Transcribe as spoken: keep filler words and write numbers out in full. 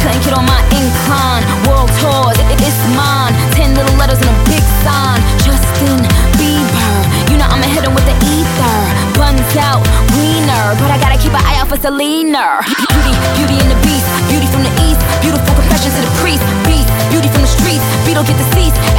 couldn't get on my incline. World tours, it, it's mine. Ten little letters and a big sign. Justin Bieber, you know I'ma hit him with the ether. Buns out, wiener, but I gotta keep an eye out for Selena. Beauty, beauty and the beast, beauty from the east. Beautiful confessions to the priest. Beast, beauty from the streets. Beetle get deceased.